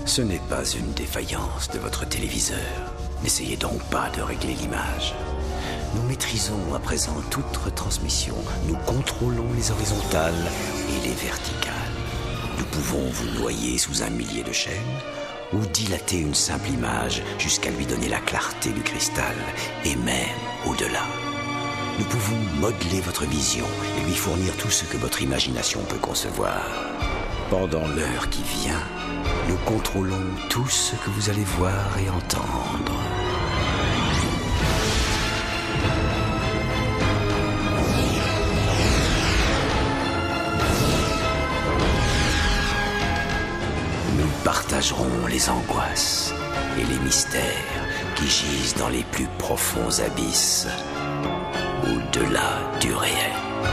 Ce n'est pas une défaillance de votre téléviseur. N'essayez donc pas de régler l'image. Nous maîtrisons à présent toute retransmission. Nous contrôlons les horizontales et les verticales. Nous pouvons vous noyer sous un millier de chaînes ou dilater une simple image jusqu'à lui donner la clarté du cristal et même au-delà. Nous pouvons modeler votre vision et lui fournir tout ce que votre imagination peut concevoir. Pendant l'heure qui vient, nous contrôlons tout ce que vous allez voir et entendre. Nous partagerons les angoisses et les mystères qui gisent dans les plus profonds abysses, au-delà du réel.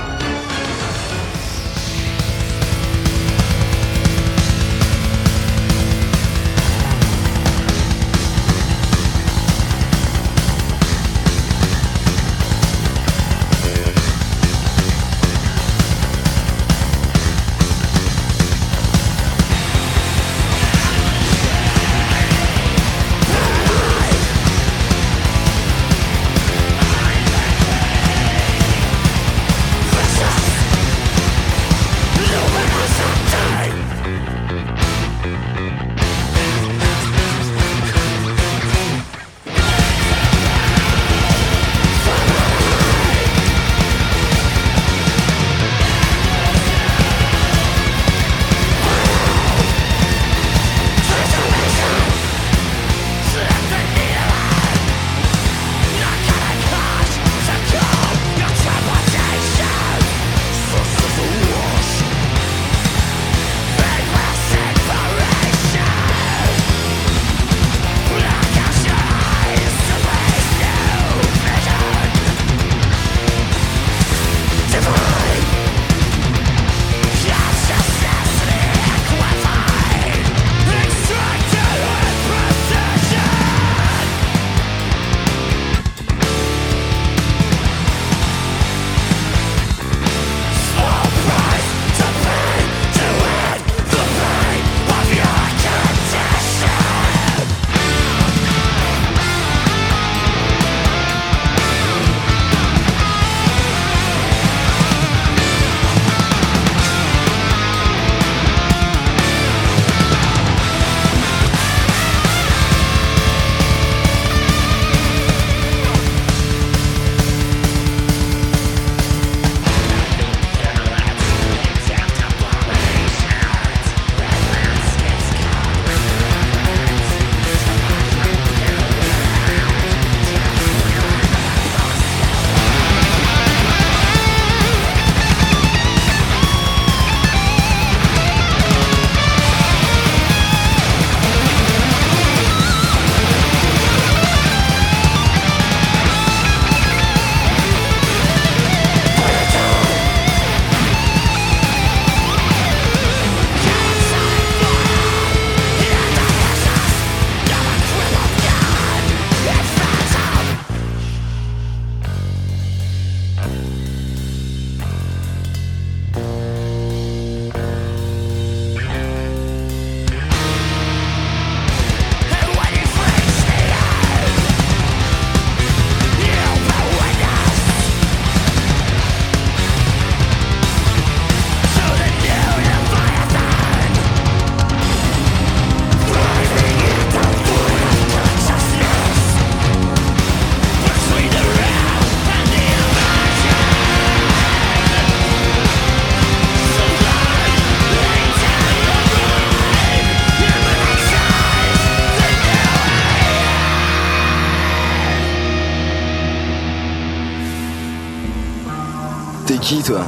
T'es qui, toi?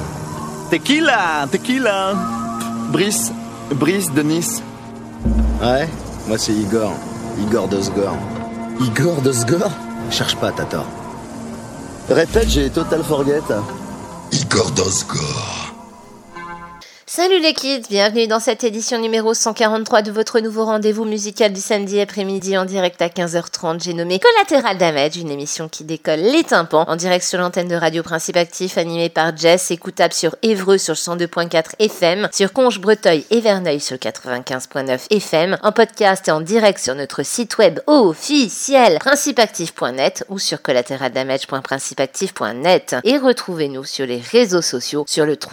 Tequila. Brice de Nice. Ouais, moi c'est Igor. Igor Dosgor. Igor Dosgor? Cherche pas, t'as tort. Répète, j'ai total forget. Igor Dosgor. Salut les kids, bienvenue dans cette édition numéro 143 de votre nouveau rendez-vous musical du samedi après-midi en direct à 15h30. J'ai nommé Collateral Damage, une émission qui décolle les tympans en direct sur l'antenne de Radio Principe Actif animée par Jess, écoutable sur Évreux sur 102.4 FM, sur Conches-Breteuil et Verneuil sur 95.9 FM, en podcast et en direct sur notre site web officiel principeactif.net ou sur collateraldamage.principeactif.net et retrouvez-nous sur les réseaux sociaux sur le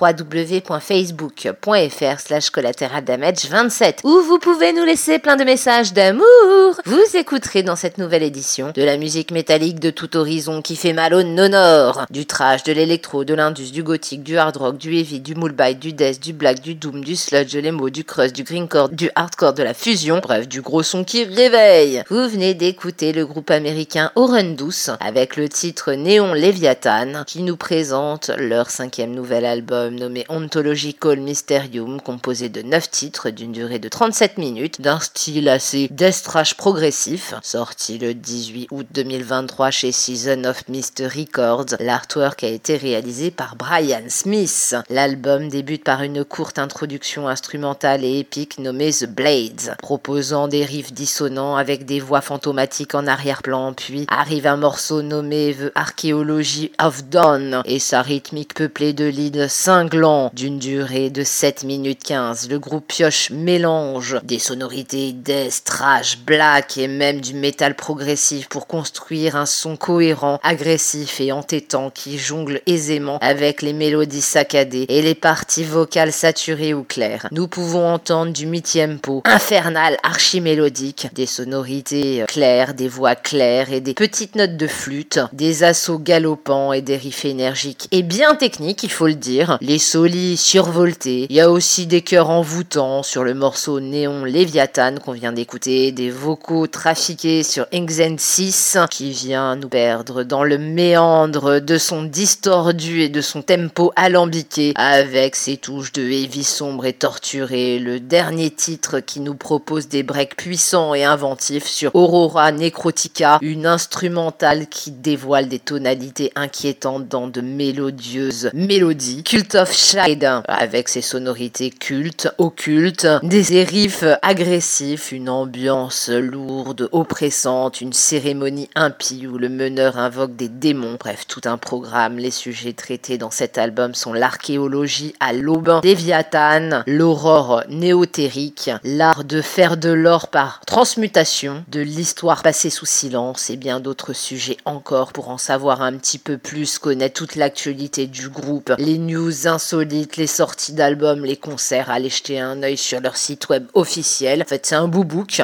www.facebook.fr/collateraldamage27 où vous pouvez nous laisser plein de messages d'amour. Vous écouterez dans cette nouvelle édition de la musique métallique de tout horizon qui fait mal au nonor, du trash, de l'électro, de l'indus, du gothique, du hard rock, du heavy, du moolbite, du death, du black, du doom, du sludge, de l'emo, du crust, du greencore, du hardcore, de la fusion, bref du gros son qui réveille. Vous venez d'écouter le groupe américain Horrendous avec le titre Néon Léviathan qui nous présente leur 5e nouvel album nommé Ontological Mysterium, composé de 9 titres d'une durée de 37 minutes, d'un style assez death thrash progressif, sorti le 18 août 2023 chez Season of Mist Records. L'artwork a été réalisé par Brian Smith. L'album débute par une courte introduction instrumentale et épique nommée The Blades, proposant des riffs dissonants avec des voix fantomatiques en arrière-plan, puis arrive un morceau nommé The Archaeology of Dawn et sa rythmique peuplée de leads cinglants d'une durée de 7 minutes 15. Le groupe pioche mélange des sonorités death, thrash, black et même du métal progressif pour construire un son cohérent, agressif et entêtant qui jongle aisément avec les mélodies saccadées et les parties vocales saturées ou claires. Nous pouvons entendre du mid-tempo infernal archimélodique, des sonorités claires, des voix claires et des petites notes de flûte, des assauts galopants et des riffs énergiques et bien techniques, il faut le dire, les solis survoltés. Il y a aussi des chœurs envoûtants sur le morceau Néon Léviathan qu'on vient d'écouter, des vocaux trafiqués sur Exen 6 qui vient nous perdre dans le méandre de son distordu et de son tempo alambiqué avec ses touches de heavy sombre et torturé. Le dernier titre qui nous propose des breaks puissants et inventifs sur Aurora Necrotica, une instrumentale qui dévoile des tonalités inquiétantes dans de mélodieuses mélodies. Cult of Shade avec ses sonorités cultes, occultes, des riffs agressifs, une ambiance lourde, oppressante, une cérémonie impie où le meneur invoque des démons. Bref, tout un programme. Les sujets traités dans cet album sont l'archéologie à l'aube, Léviathan, l'aurore néotérique, l'art de faire de l'or par transmutation, de l'histoire passée sous silence et bien d'autres sujets encore. Pour en savoir un petit peu plus, connaître toute l'actualité du groupe, les news insolites, les sorties d'albums, les concerts, allez jeter un œil sur leur site web officiel. En fait, c'est un boobook,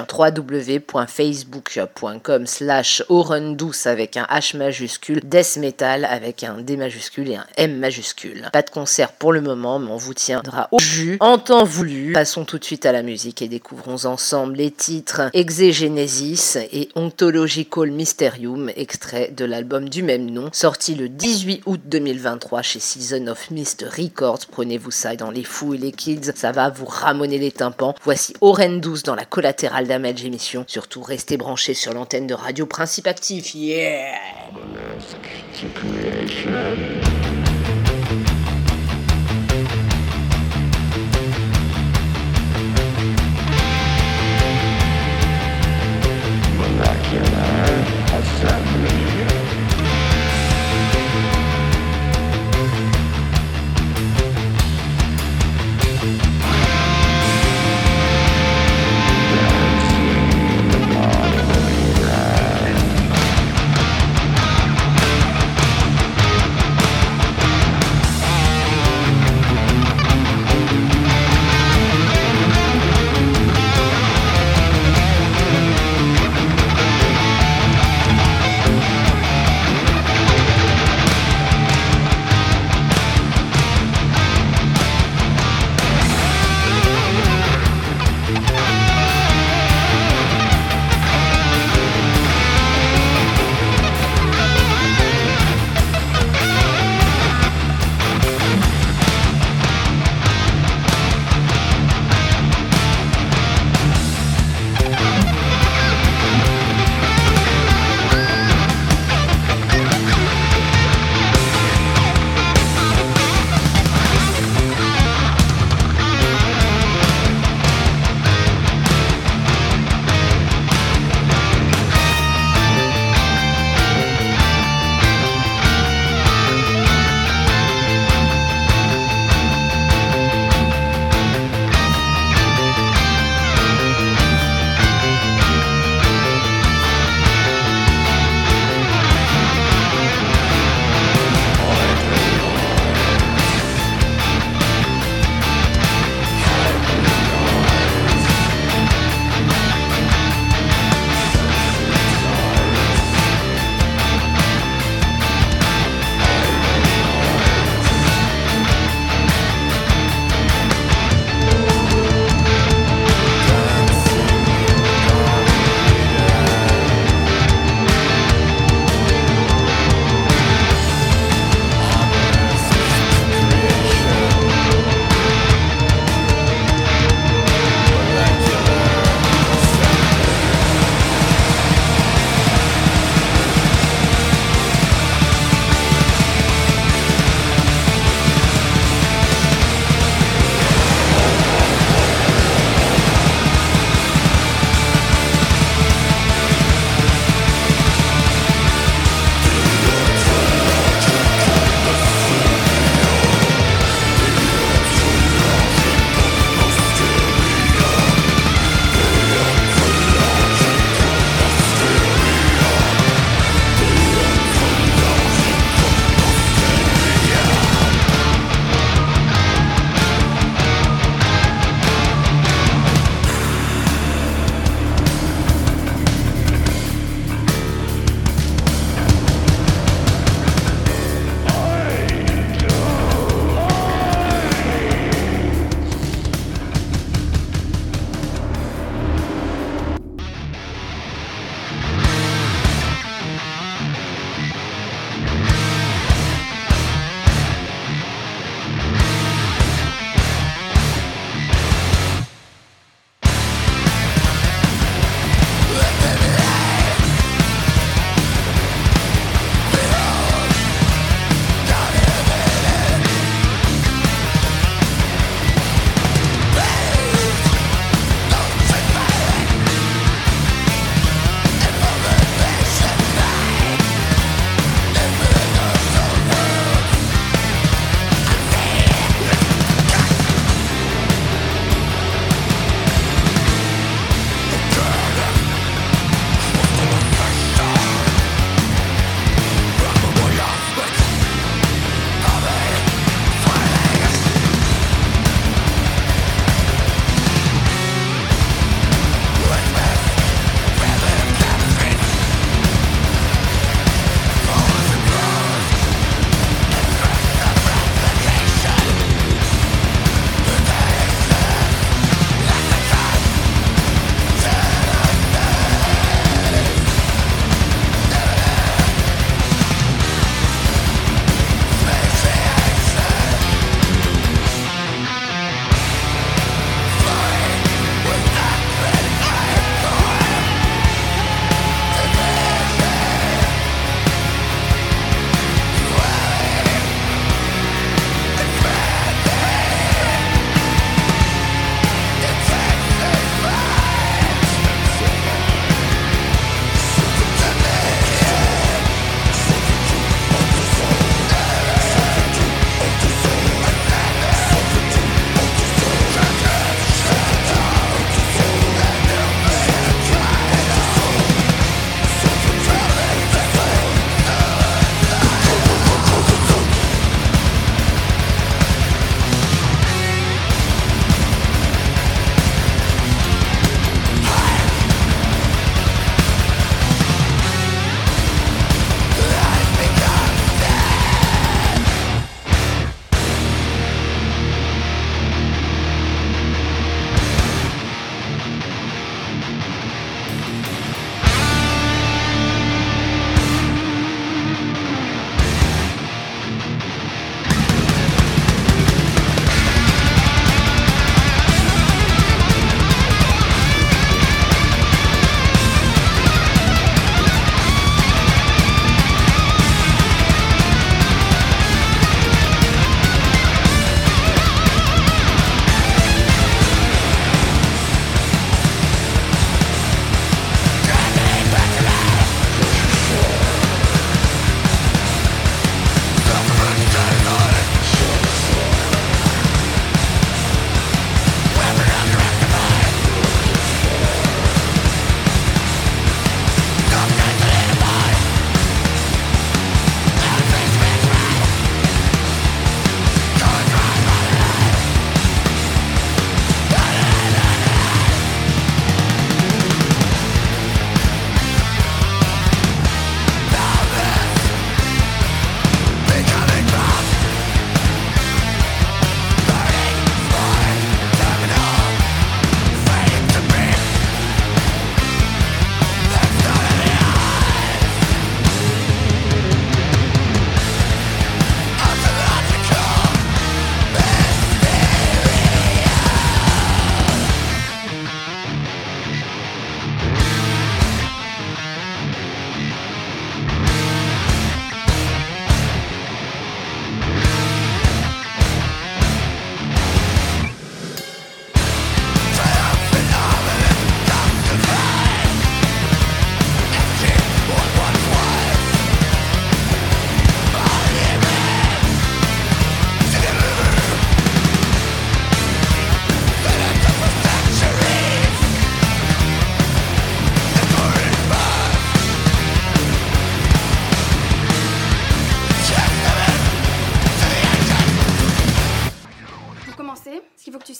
www.facebook.com/horrendous avec un H majuscule, death metal avec un D majuscule et un M majuscule. Pas de concert pour le moment, mais on vous tiendra au jus en temps voulu. Passons tout de suite à la musique et découvrons ensemble les titres Exegenesis et Ontological Mysterium, extrait de l'album du même nom, sorti le 18 août 2023 chez Season of Mist Records. Prenez-vous ça dans les fous et les kids, ça va vous ramoner les tympans. Voici Horrendous dans la Collateral Damage émission. Surtout restez branchés sur l'antenne de Radio Principe Actif. Yeah!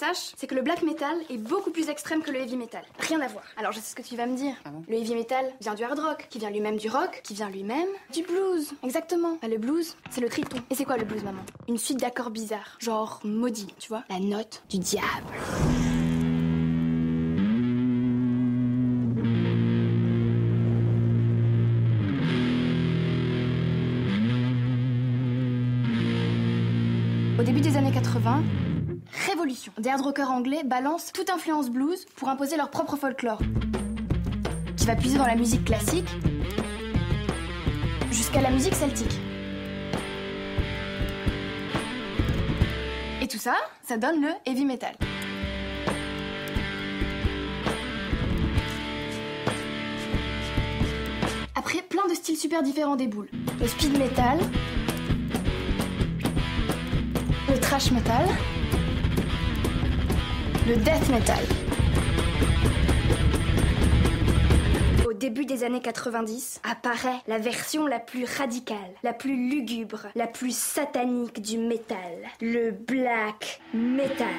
saches, c'est que le black metal est beaucoup plus extrême que le heavy metal. Rien à voir. Alors je sais ce que tu vas me dire. Ah bon ? Le heavy metal vient du hard rock, qui vient lui-même du rock, qui vient lui-même du blues. Exactement. Bah, le blues, c'est le triton. Et c'est quoi le blues, maman ? Une suite d'accords bizarres, genre maudits, tu vois ? La note du diable. Au début des années 80, révolution. Des hard rockers anglais balancent toute influence blues pour imposer leur propre folklore, qui va puiser dans la musique classique jusqu'à la musique celtique. Et tout ça, ça donne le heavy metal. Après, plein de styles super différents déboulent. Le speed metal, le thrash metal, le death metal. Au début des années 90, apparaît la version la plus radicale, la plus lugubre, la plus satanique du métal, le black metal.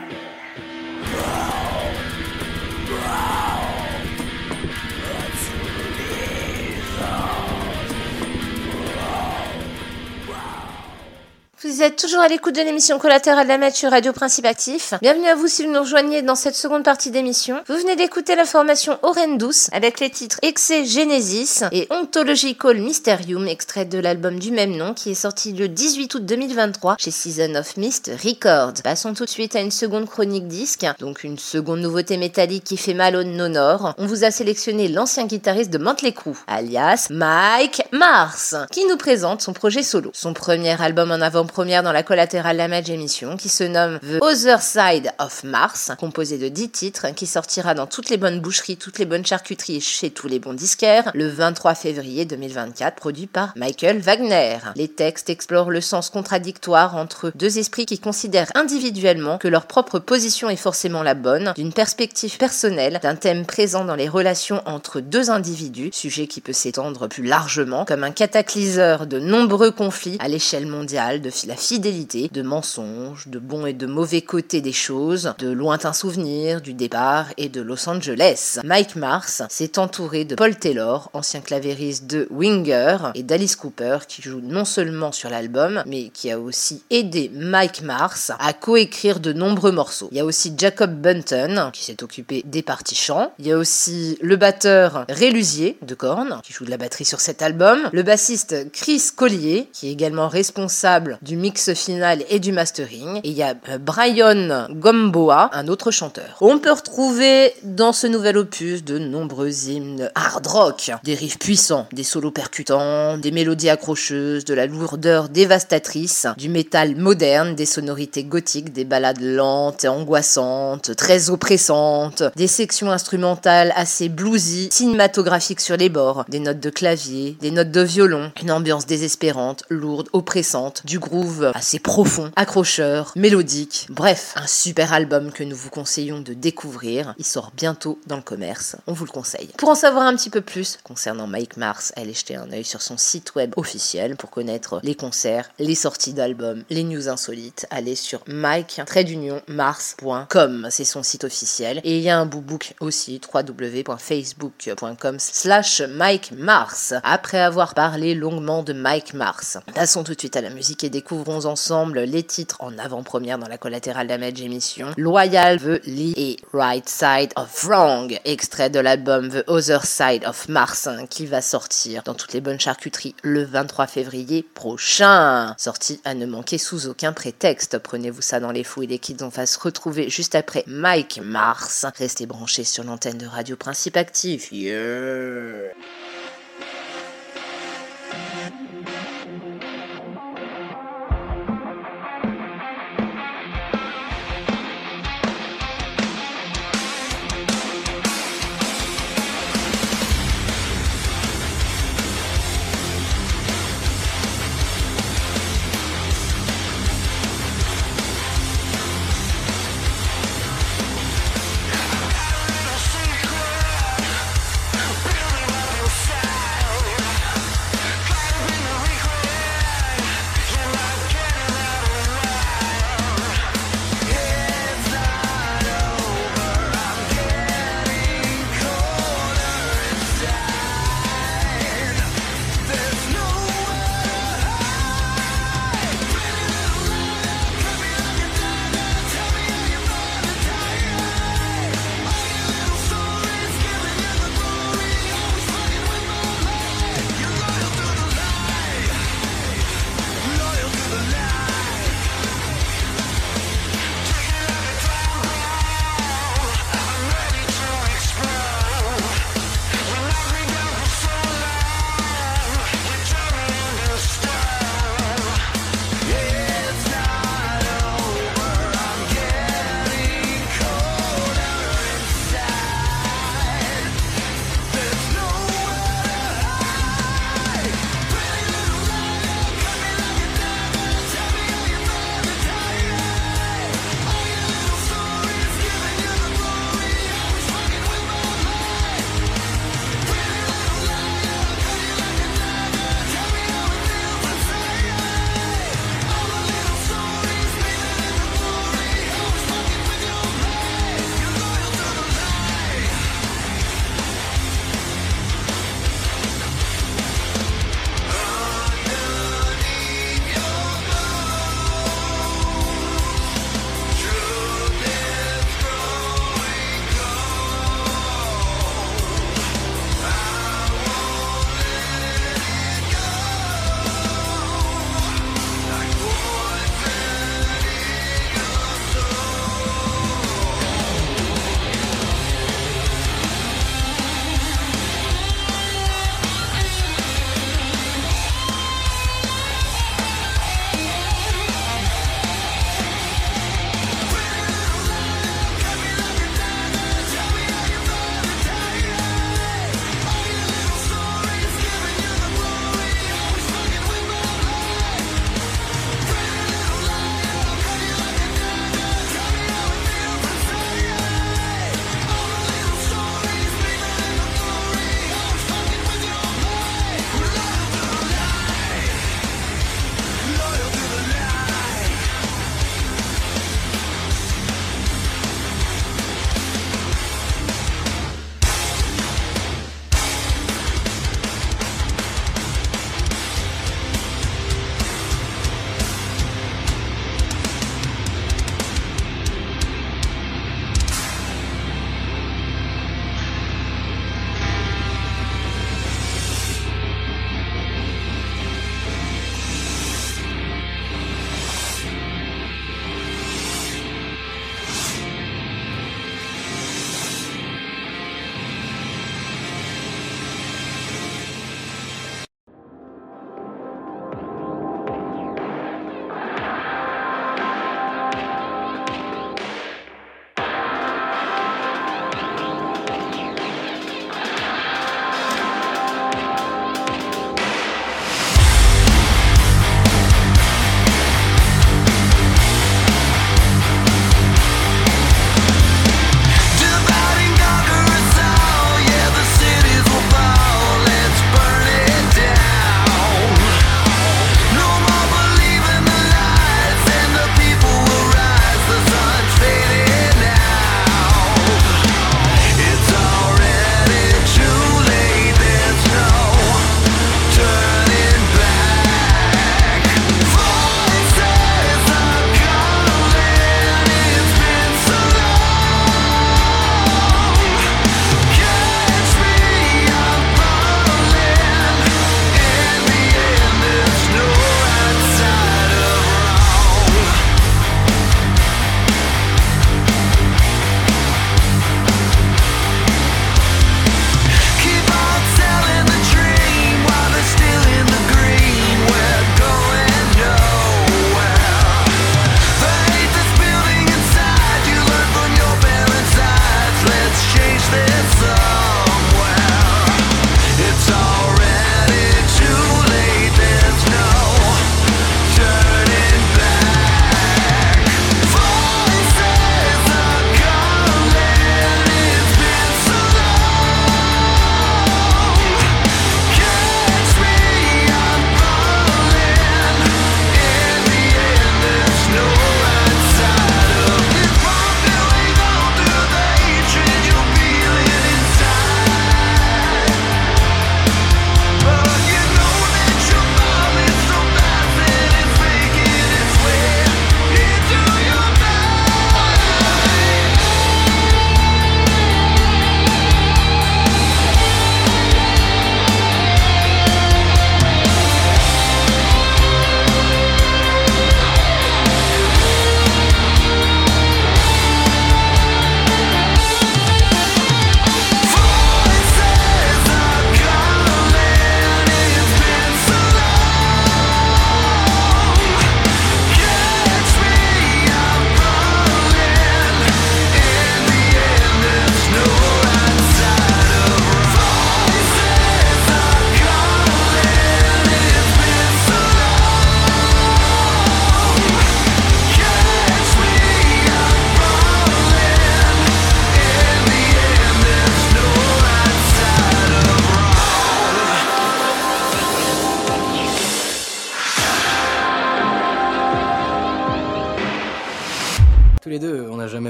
Vous êtes toujours à l'écoute de l'émission Collatérale Damage sur Radio Principe Actif. Bienvenue à vous si vous nous rejoignez dans cette seconde partie d'émission. Vous venez d'écouter la formation Horrendous avec les titres Exegenesis et Ontological Mysterium, extrait de l'album du même nom qui est sorti le 18 août 2023 chez Season of Mist Records. Passons tout de suite à une seconde chronique disque, donc une seconde nouveauté métallique qui fait mal au nonor. On vous a sélectionné l'ancien guitariste de Motley Crue, alias Mike Mars, qui nous présente son projet solo. Son premier album en avant-première dans la Collatérale Damage émission qui se nomme The Other Side of Mars, composé de 10 titres qui sortira dans toutes les bonnes boucheries, toutes les bonnes charcuteries et chez tous les bons disquaires le 23 février 2024, produit par Michael Wagner. Les textes explorent le sens contradictoire entre deux esprits qui considèrent individuellement que leur propre position est forcément la bonne, d'une perspective personnelle, d'un thème présent dans les relations entre deux individus, sujet qui peut s'étendre plus largement comme un catalyseur de nombreux conflits à l'échelle mondiale, de la fidélité, de mensonges, de bons et de mauvais côtés des choses, de lointains souvenirs, du départ et de Los Angeles. Mike Mars s'est entouré de Paul Taylor, ancien clavériste de Winger, et d'Alice Cooper, qui joue non seulement sur l'album, mais qui a aussi aidé Mike Mars à coécrire de nombreux morceaux. Il y a aussi Jacob Bunton, qui s'est occupé des parties chants. Il y a aussi le batteur Ray Luzier, de Korn, qui joue de la batterie sur cet album. Le bassiste Chris Collier, qui est également responsable du mix final et du mastering. Et il y a Brian Gomboa, un autre chanteur. On peut retrouver dans ce nouvel opus de nombreux hymnes hard rock, des riffs puissants, des solos percutants, des mélodies accrocheuses, de la lourdeur dévastatrice, du métal moderne, des sonorités gothiques, des ballades lentes et angoissantes, très oppressantes, des sections instrumentales assez bluesy, cinématographiques sur les bords, des notes de clavier, des notes de violon, une ambiance désespérante, lourde, oppressante, du groove assez profond, accrocheur, mélodique. Bref, un super album que nous vous conseillons de découvrir. Il sort bientôt dans le commerce. On vous le conseille. Pour en savoir un petit peu plus concernant Mike Mars, allez jeter un œil sur son site web officiel pour connaître les concerts, les sorties d'albums, les news insolites. Allez sur mike-mars.com. C'est son site officiel. Et il y a un bookbook aussi, www.facebook.com/Mike Mars. Après avoir parlé longuement de Mike Mars, passons tout de suite à la musique et découvrons ensemble les titres en avant-première dans la Collatérale Damage émission. Loyal, The Lee et Right Side of Wrong, extrait de l'album The Other Side of Mars, qui va sortir dans toutes les bonnes charcuteries le 23 février prochain. Sortie à ne manquer sous aucun prétexte. Prenez-vous ça dans les fous et les kids, on va se retrouver juste après Mike Mars. Restez branchés sur l'antenne de Radio Principe Actif. Yeah. Secret, building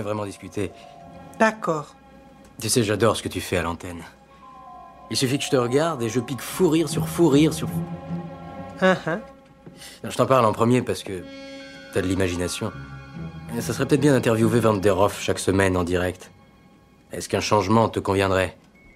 vraiment discuter. D'accord. Tu sais, j'adore ce que tu fais à l'antenne. Il suffit que je te regarde et je pique fou rire sur fou rire sur... Je t'en parle en premier parce que t'as de l'imagination. Et ça serait peut-être bien d'interviewer Van der Hoff chaque semaine en direct. Est-ce qu'un changement te conviendrait?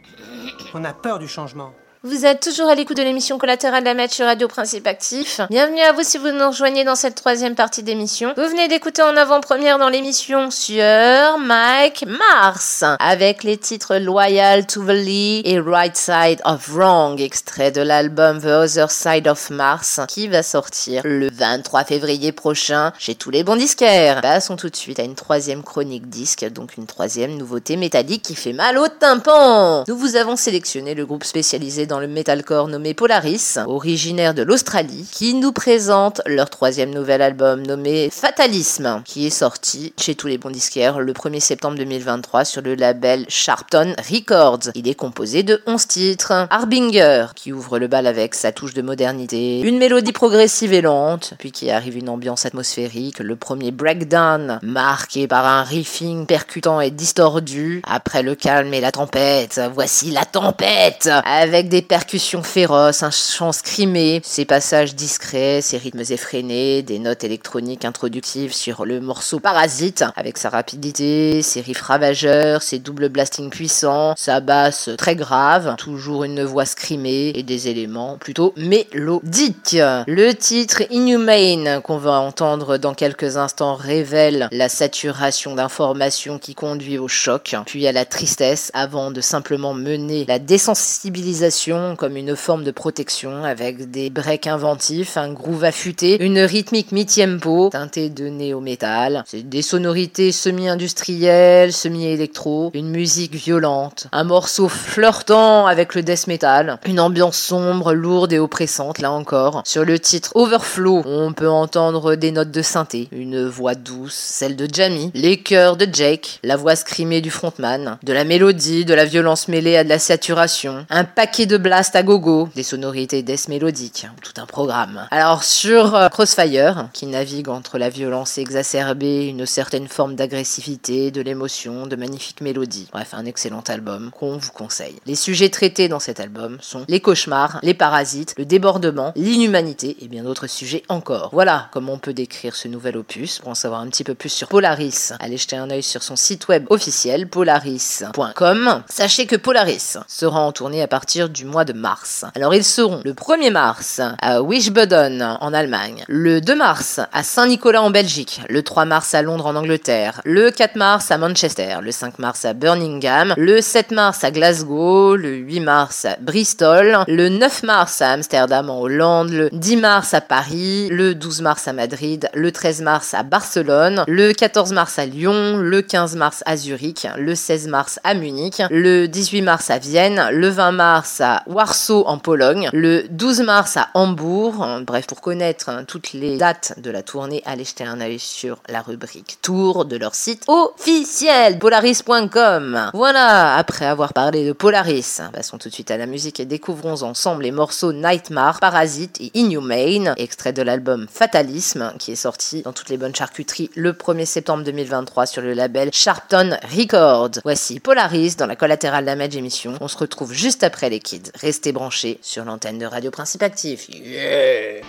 On a peur du changement. Vous êtes toujours à l'écoute de l'émission Collatéral Damage sur Radio Principe Actif. Bienvenue à vous si vous nous rejoignez dans cette troisième partie d'émission. Vous venez d'écouter en avant-première dans l'émission sur Mike Mars, avec les titres Loyal to the Lee et Right Side of Wrong, extrait de l'album The Other Side of Mars, qui va sortir le 23 février prochain chez tous les bons disquaires. Passons tout de suite à une troisième chronique disque, donc une troisième nouveauté métallique qui fait mal au tympan. Nous vous avons sélectionné le groupe spécialisé dans le metalcore nommé Polaris, originaire de l'Australie, qui nous présente leur troisième nouvel album nommé Fatalisme, qui est sorti chez tous les bons disquaires le 1er septembre 2023 sur le label Sharpton Records. Il est composé de 11 titres. Harbinger, qui ouvre le bal avec sa touche de modernité, une mélodie progressive et lente, puis qui arrive une ambiance atmosphérique, le premier breakdown, marqué par un riffing percutant et distordu. Après le calme et la tempête, voici la tempête, avec des percussions féroces, un chant scrimé, ses passages discrets, ses rythmes effrénés, des notes électroniques introductives sur le morceau Parasite, avec sa rapidité, ses riffs ravageurs, ses doubles blastings puissants, sa basse très grave, toujours une voix scrimée et des éléments plutôt mélodiques. Le titre Inhumane, qu'on va entendre dans quelques instants, révèle la saturation d'informations qui conduit au choc, puis à la tristesse, avant de simplement mener la désensibilisation comme une forme de protection, avec des breaks inventifs, un groove affûté, une rythmique mi-tempo teintée de néo-métal, c'est des sonorités semi-industrielles, semi-électro, une musique violente, un morceau flirtant avec le death metal, une ambiance sombre, lourde et oppressante là encore. Sur le titre Overflow, on peut entendre des notes de synthé, une voix douce, celle de Jamie, les chœurs de Jake, la voix scrimée du frontman, de la mélodie, de la violence mêlée à de la saturation, un paquet de blast à gogo, des sonorités death mélodiques, tout un programme. Alors sur Crossfire, qui navigue entre la violence exacerbée, une certaine forme d'agressivité, de l'émotion, de magnifiques mélodies. Bref, un excellent album qu'on vous conseille. Les sujets traités dans cet album sont les cauchemars, les parasites, le débordement, l'inhumanité et bien d'autres sujets encore. Voilà comment on peut décrire ce nouvel opus. Pour en savoir un petit peu plus sur Polaris, allez jeter un œil sur son site web officiel polaris.com. Sachez que Polaris sera en tournée à partir du mois de mars. Alors ils seront le 1er mars à Wiesbaden en Allemagne, le 2 mars à Saint-Nicolas en Belgique, le 3 mars à Londres en Angleterre, le 4 mars à Manchester, le 5 mars à Birmingham, le 7 mars à Glasgow, le 8 mars à Bristol, le 9 mars à Amsterdam en Hollande, le 10 mars à Paris, le 12 mars à Madrid, le 13 mars à Barcelone, le 14 mars à Lyon, le 15 mars à Zurich, le 16 mars à Munich, le 18 mars à Vienne, le 20 mars à Warsaw en Pologne, le 12 mars à Hambourg. Bref, pour connaître toutes les dates de la tournée, allez jeter un œil sur la rubrique Tour de leur site officiel, polaris.com. Voilà, après avoir parlé de Polaris, passons tout de suite à la musique et découvrons ensemble les morceaux Nightmare, Parasite et Inhumane, extrait de l'album Fatalisme, qui est sorti dans toutes les bonnes charcuteries le 1er septembre 2023 sur le label Sharpton Records. Voici Polaris dans la Collatéral Damage émission. On se retrouve juste après les kids. Restez branchés sur l'antenne de Radio Principe Actif. Yeah!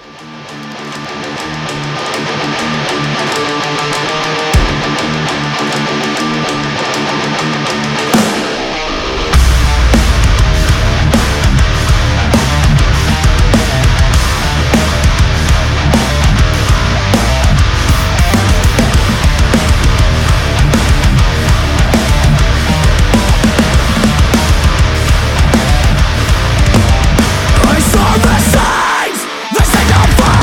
I saw the signs, they say don't fall.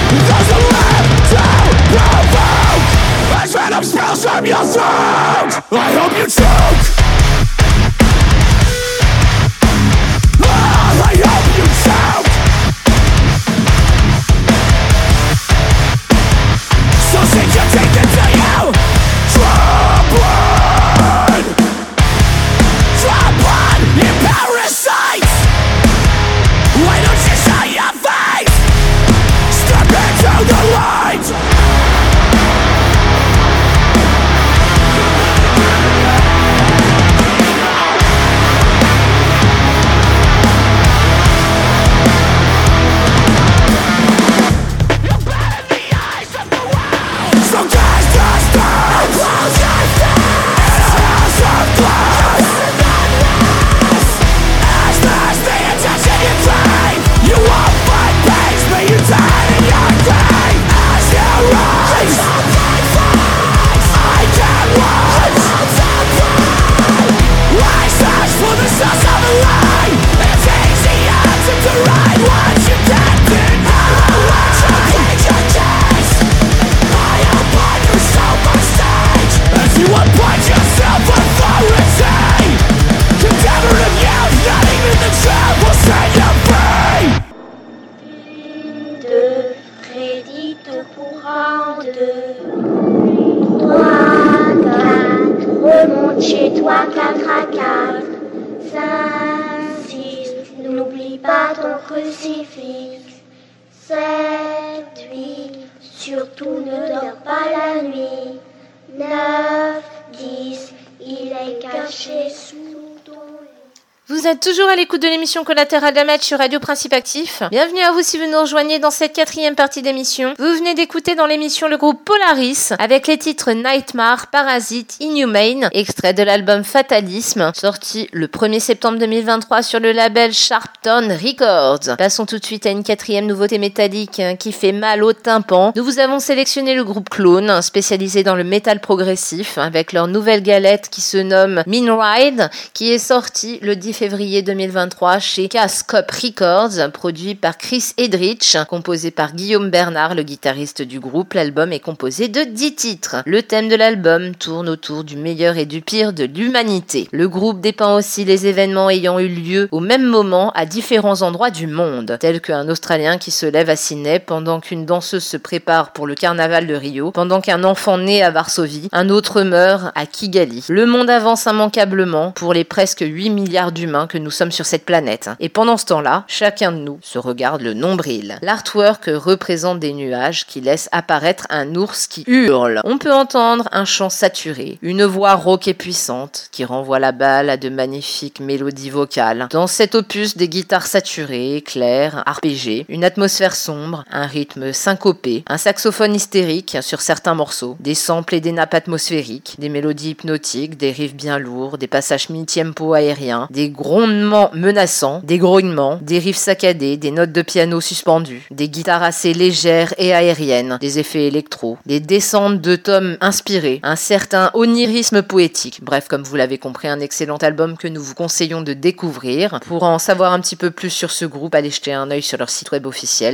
Vous êtes toujours à l'écoute de l'émission Collateral Damage sur Radio Principe Actif. Bienvenue à vous si vous nous rejoignez dans cette 4e partie d'émission. Vous venez d'écouter dans l'émission le groupe Polaris avec les titres Nightmare, Parasite, Inhumane, extrait de l'album Fatalisme, sorti le 1er septembre 2023 sur le label Sharpton Records. Passons tout de suite à une 4e nouveauté métallique qui fait mal au tympan. Nous vous avons sélectionné le groupe Clone, spécialisé dans le métal progressif, avec leur nouvelle galette qui se nomme Mean Ride, qui est sortie le 10 février 2023 chez Cascop Records, produit par Chris Edrich, composé par Guillaume Bernard, le guitariste du groupe. L'album est composé de 10 titres. Le thème de l'album tourne autour du meilleur et du pire de l'humanité. Le groupe dépeint aussi les événements ayant eu lieu au même moment à différents endroits du monde, tels qu'un Australien qui se lève à Sydney pendant qu'une danseuse se prépare pour le carnaval de Rio, pendant qu'un enfant naît à Varsovie, un autre meurt à Kigali. Le monde avance immanquablement pour les presque 8 milliards d'humains que nous sommes sur cette planète. Et pendant ce temps-là, chacun de nous se regarde le nombril. L'artwork représente des nuages qui laissent apparaître un ours qui hurle. On peut entendre un chant saturé, une voix rauque et puissante qui renvoie la balle à de magnifiques mélodies vocales. Dans cet opus, des guitares saturées, claires, arpégées, une atmosphère sombre, un rythme syncopé, un saxophone hystérique sur certains morceaux, des samples et des nappes atmosphériques, des mélodies hypnotiques, des riffs bien lourds, des passages mi-tempo aériens, des grondements menaçants, des grognements, des riffs saccadés, des notes de piano suspendues, des guitares assez légères et aériennes, des effets électro, des descentes de tomes inspirés, un certain onirisme poétique. Bref, comme vous l'avez compris, un excellent album que nous vous conseillons de découvrir. Pour en savoir un petit peu plus sur ce groupe, allez jeter un œil sur leur site web officiel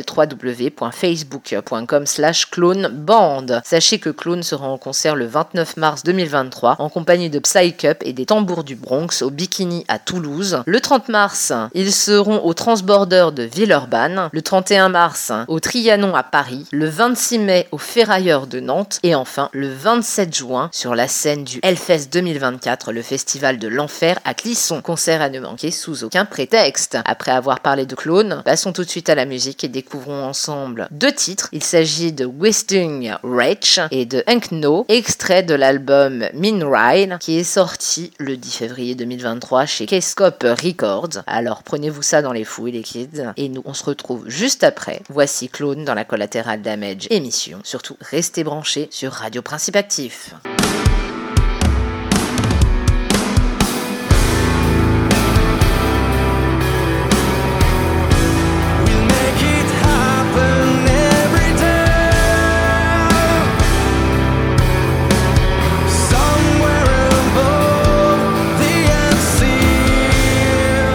www.facebook.com/cloneband. Sachez que Clone sera en concert le 29 mars 2023 en compagnie de Psych Up et des Tambours du Bronx au Bikini à Toulouse. Le 30 mars, ils seront au Transborder de Villeurbanne. Le 31 mars, au Trianon à Paris. Le 26 mai, au Ferrailleur de Nantes. Et enfin, le 27 juin, sur la scène du Hellfest 2024, le festival de l'enfer à Clisson. Concert à ne manquer sous aucun prétexte. Après avoir parlé de Clone, passons tout de suite à la musique et découvrons ensemble 2 titres. Il s'agit de Wasting Rage et de Unknown, extrait de l'album Mean Ride, qui est sorti le 10 février 2023 chez Cascop Records. Alors prenez-vous ça dans les fouilles les kids, et nous on se retrouve juste après. Voici Clone dans la Collateral Damage émission. Surtout restez branchés sur Radio Principe Actif.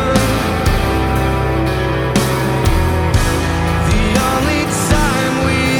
We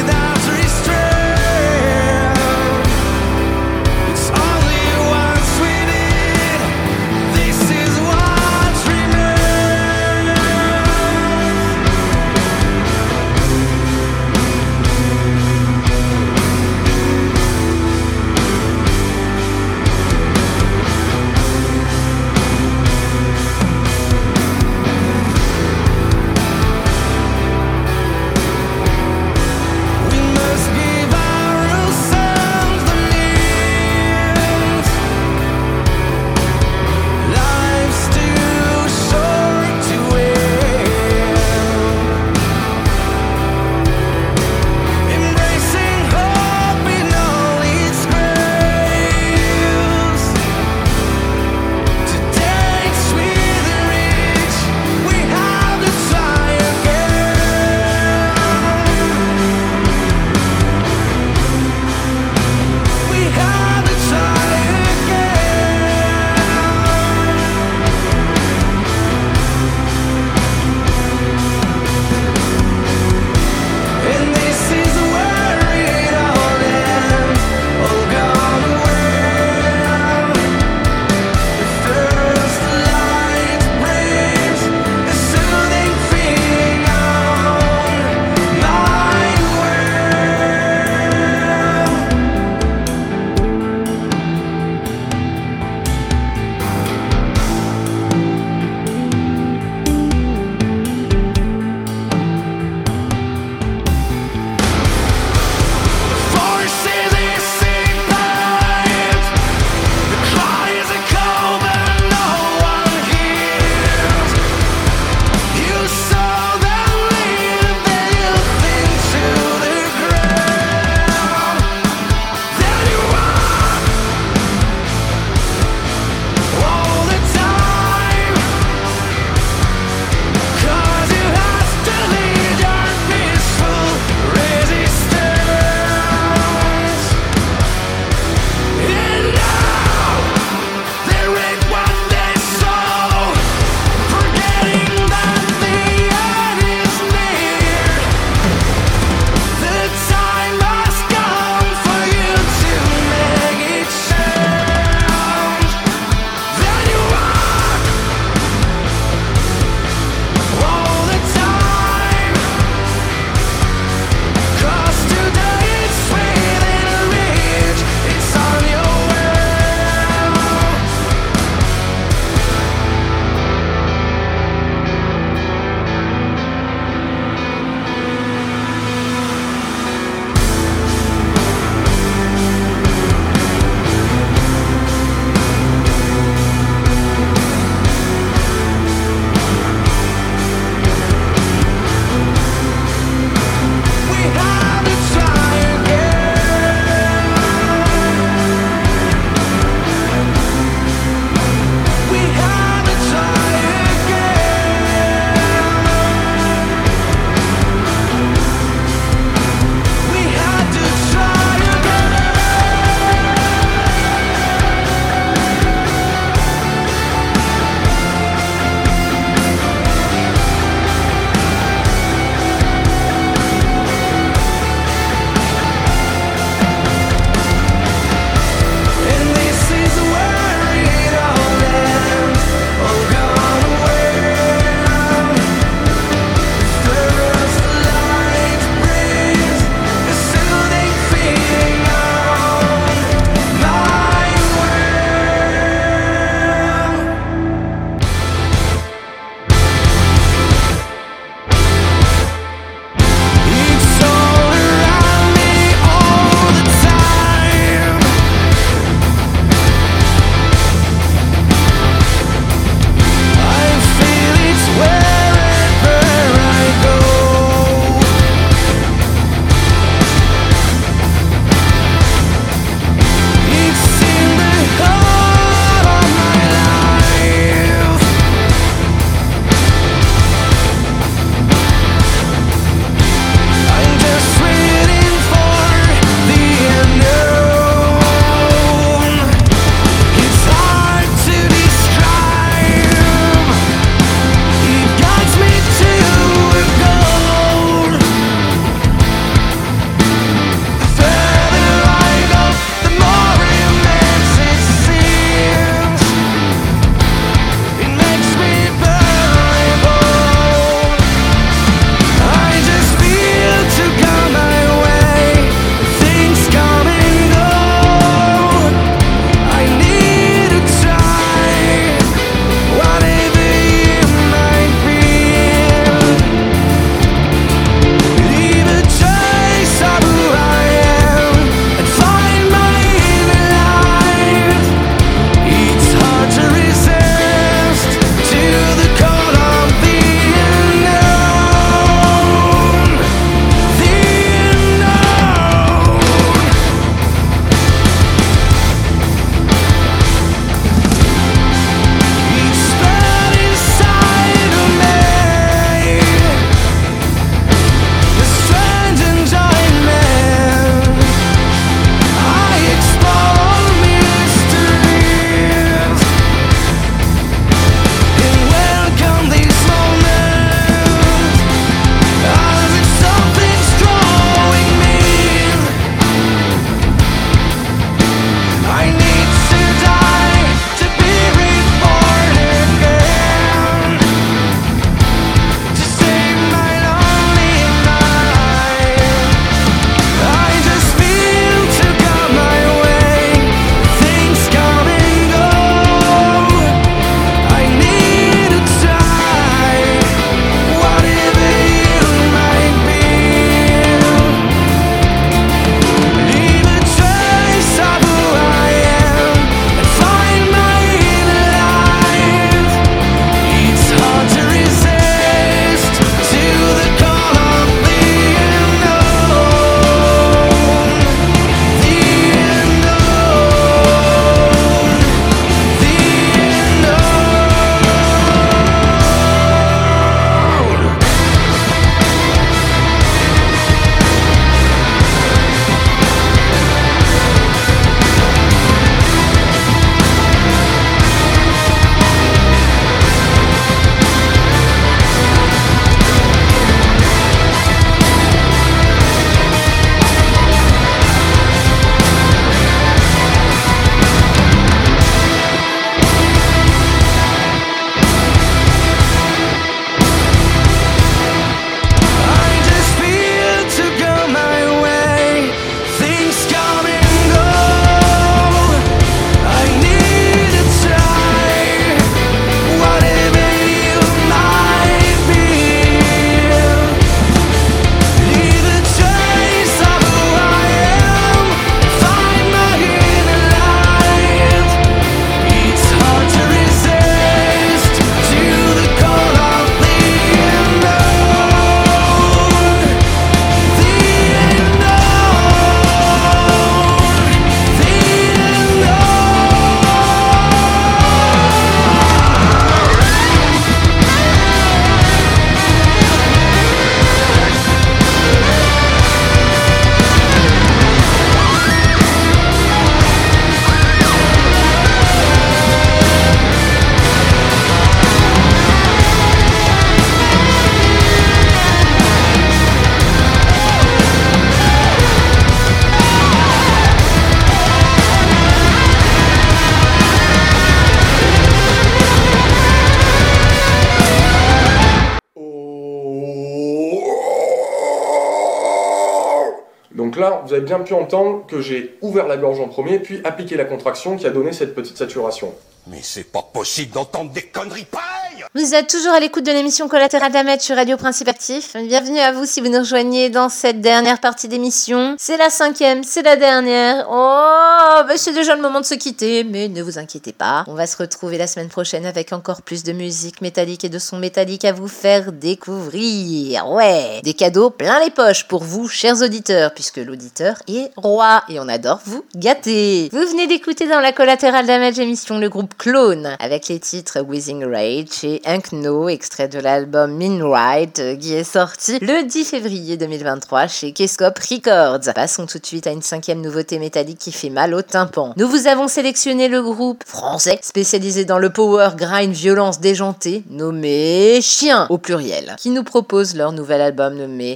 Donc là, vous avez bien pu entendre que j'ai ouvert la gorge en premier, puis appliqué la contraction qui a donné cette petite saturation. Mais c'est pas possible d'entendre des conneries pareilles! Vous êtes toujours à l'écoute de l'émission Collatéral Damage sur Radio Principe Actif. Bienvenue à vous si vous nous rejoignez dans cette dernière partie d'émission. C'est la 5e, c'est la dernière. Oh, c'est déjà le moment de se quitter, mais ne vous inquiétez pas. On va se retrouver la semaine prochaine avec encore plus de musique métallique et de sons métalliques à vous faire découvrir. Ouais, des cadeaux plein les poches pour vous, chers auditeurs, puisque l'auditeur est roi et on adore vous gâter. Vous venez d'écouter dans la Collatéral Damage émission le groupe Clone avec les titres Withing Rage et Unknown, extrait de l'album Mean Ride qui est sorti le 10 février 2023 chez Kescope Records. Passons tout de suite à une 5e nouveauté métallique qui fait mal au tympan. Nous vous avons sélectionné le groupe français spécialisé dans le power grind violence déjantée nommé Chien au pluriel, qui nous propose leur nouvel album nommé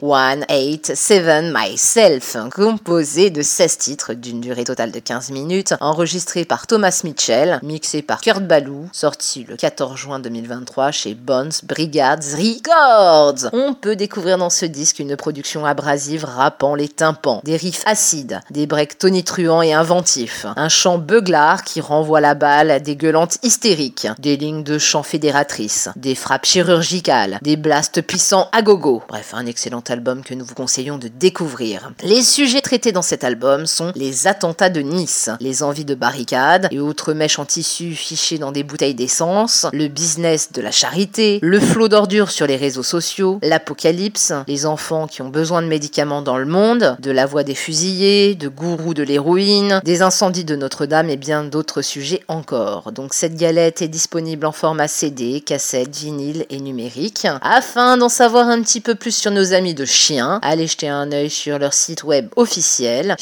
187 Myself, composé de 16 titres d'une durée totale de 15 minutes, enregistré par Thomas Mitchell, mixé par Kurt Ballou, sorti le 14 juin 2023 chez Bones Brigade Records. On peut découvrir dans ce disque une production abrasive rappant les tympans, des riffs acides, des breaks tonitruants et inventifs, un chant beuglard qui renvoie la balle à des gueulantes hystériques, des lignes de chant fédératrices, des frappes chirurgicales, des blasts puissants à gogo. Bref, un excellent album que nous vous conseillons de découvrir. Les sujets traités dans cet album sont les attentats de Nice, les envies de barricades et autres mèches en tissu fichées dans des bouteilles d'essence, le business de la charité, le flot d'ordures sur les réseaux sociaux, l'apocalypse, les enfants qui ont besoin de médicaments dans le monde, de la voix des fusillés, de gourous de l'héroïne, des incendies de Notre-Dame et bien d'autres sujets encore. Donc cette galette est disponible en format CD, cassette, vinyle et numérique. Afin d'en savoir un petit peu plus sur nos amis de Chien, allez jeter un œil sur leur site web officiel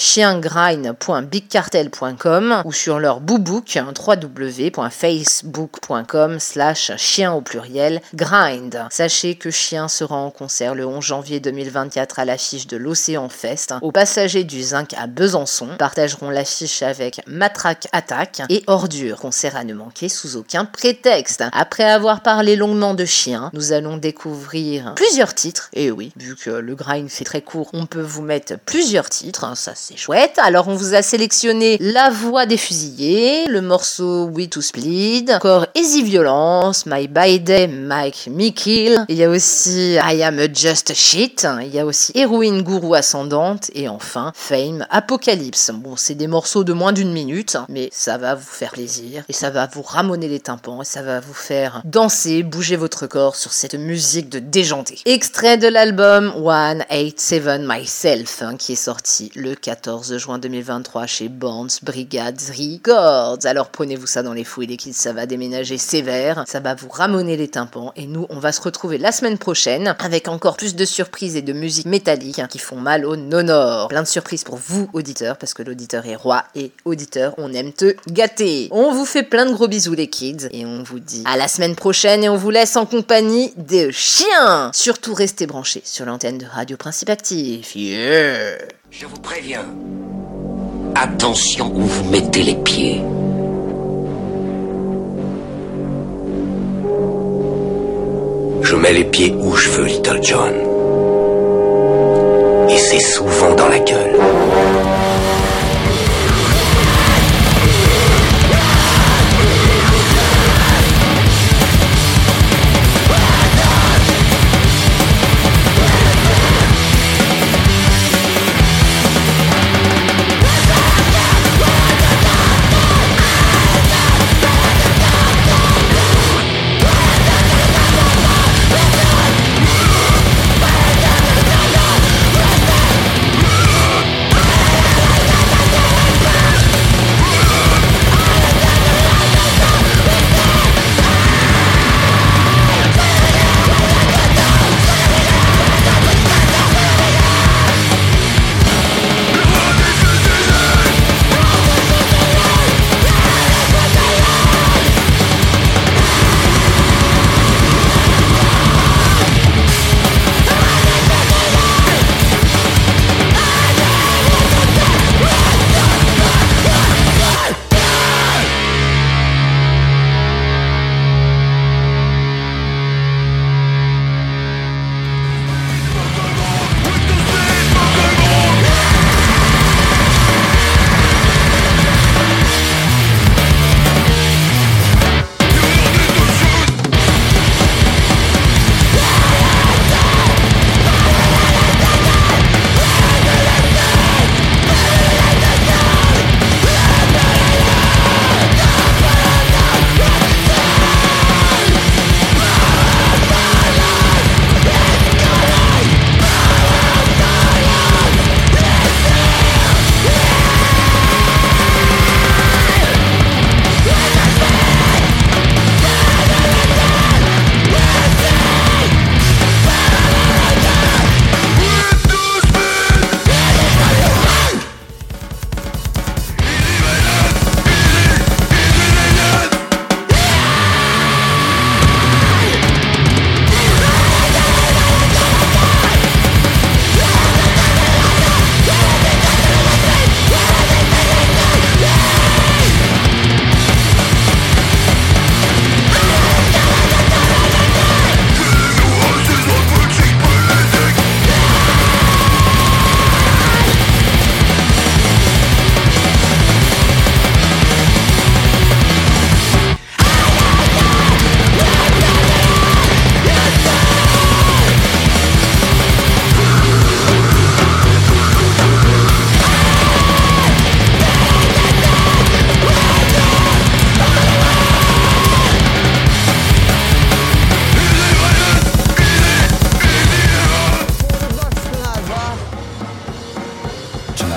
chiengrind.bigcartel.com ou sur leur boobook www.facebook.com/chien au pluriel grind. Sachez que Chien sera en concert le 11 janvier 2024 à l'affiche de l'Océan Fest. Aux passagers du Zinc à Besançon partageront l'affiche avec Matraque Attack et Ordure. Concert à ne manquer sous aucun prétexte. Après avoir parlé longuement de Chien, nous allons découvrir plusieurs titres. Et oui, vu que le grind fait très court, on peut vous mettre plusieurs titres, ça c'est chouette. Alors on vous a sélectionné La Voix des Fusillés, le morceau We to Split, encore Easy Violence, My Day, Mike Mikil, il y a aussi I Am a Just Shit, il y a aussi Héroïne Gourou Ascendante et enfin Fame Apocalypse. Bon, c'est des morceaux de moins d'une minute, mais ça va vous faire plaisir et ça va vous ramoner les tympans et ça va vous faire danser, bouger votre corps sur cette musique de déjanté. Extrait de l'album 187 Myself qui est sorti le 14 juin 2023 chez Bones Brigade Records. Alors prenez-vous ça dans les fouilles les kids, ça va déménager sévère, ça va vous ramoner les tympans et nous on va se retrouver la semaine prochaine avec encore plus de surprises et de musique métallique qui font mal au nonor. Plein de surprises pour vous auditeurs parce que l'auditeur est roi et auditeur on aime te gâter. On vous fait plein de gros bisous les kids et on vous dit à la semaine prochaine et on vous laisse en compagnie des chiens. Surtout restez branchés sur l'antenne de Radio Principe Actif. Yeah. Je vous préviens. Attention où vous mettez les pieds. Je mets les pieds où je veux, Little John. Et c'est souvent dans la gueule.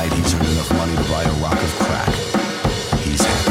night he's earned enough money to buy a rock of crack. He's happy.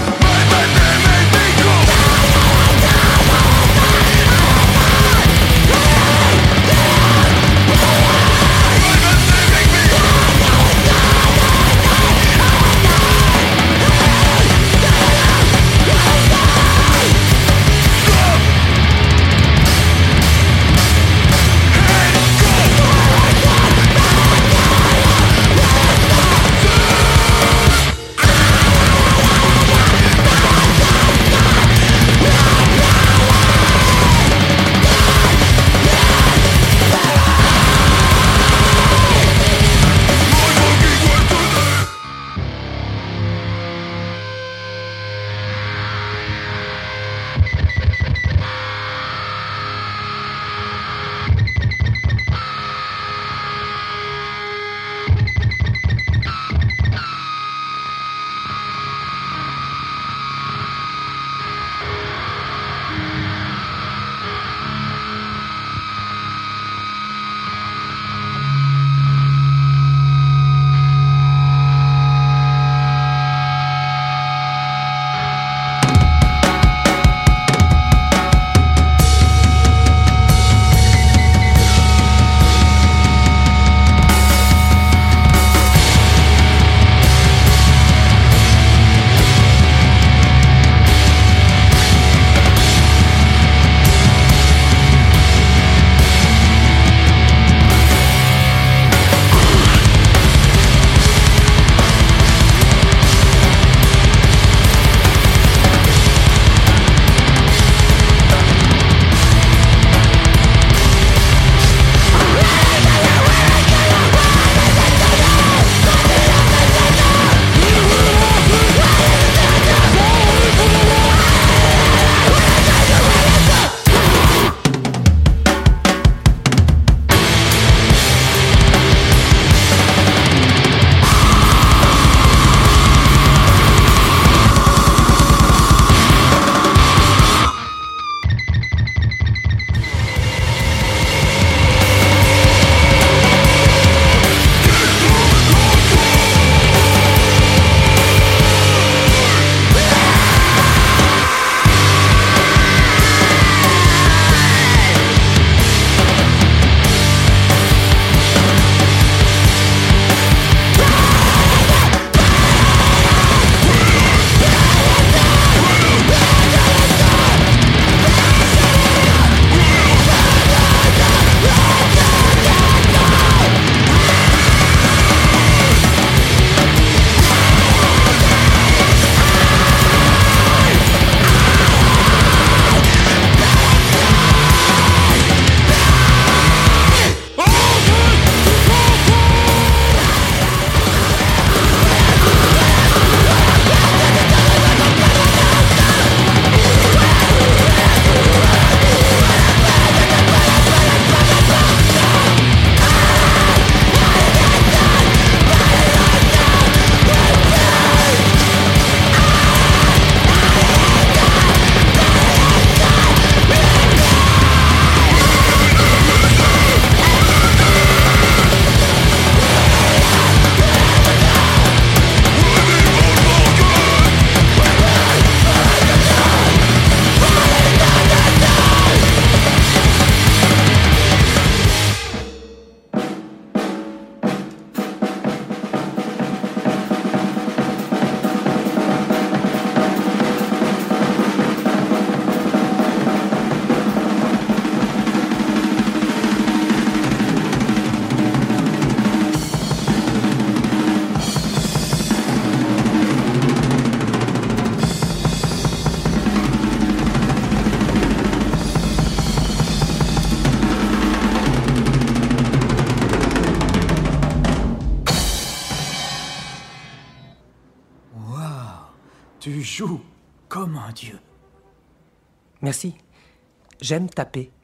Tu joues comme un dieu. Merci. J'aime taper.